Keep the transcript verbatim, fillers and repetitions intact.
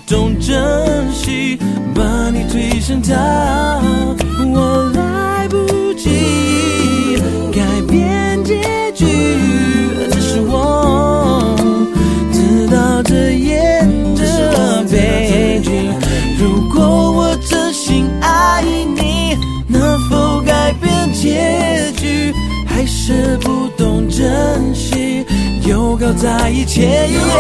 懂珍惜，把你推上塔，我来不及改变结局，只是我知道这演的悲剧。如果我真心爱你，能否改变结局？还是不懂珍惜，又搞在一起。